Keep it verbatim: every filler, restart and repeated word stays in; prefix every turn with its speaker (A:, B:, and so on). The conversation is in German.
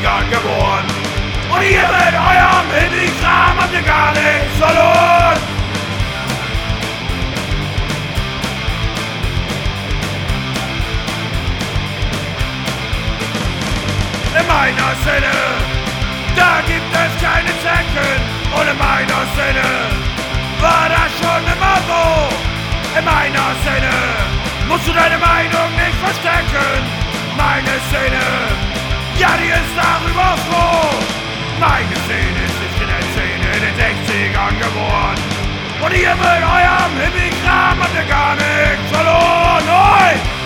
A: sechzigern geboren. Und ihr mit eurem Hippie-Kram habt ihr gar nichts verloren. In meiner Sinne, da gibt es keine Zecken. Und in meiner Sinne war das schon immer so. In meiner Sinne musst du deine Meinung nicht verstecken. Meine Szene, ja, die ist darüber froh. Meine Szene ist nicht in der Szene in den sechzigern geboren. Und ihr mit eurem Hippie-Kram habt ihr gar nichts verloren. Oi!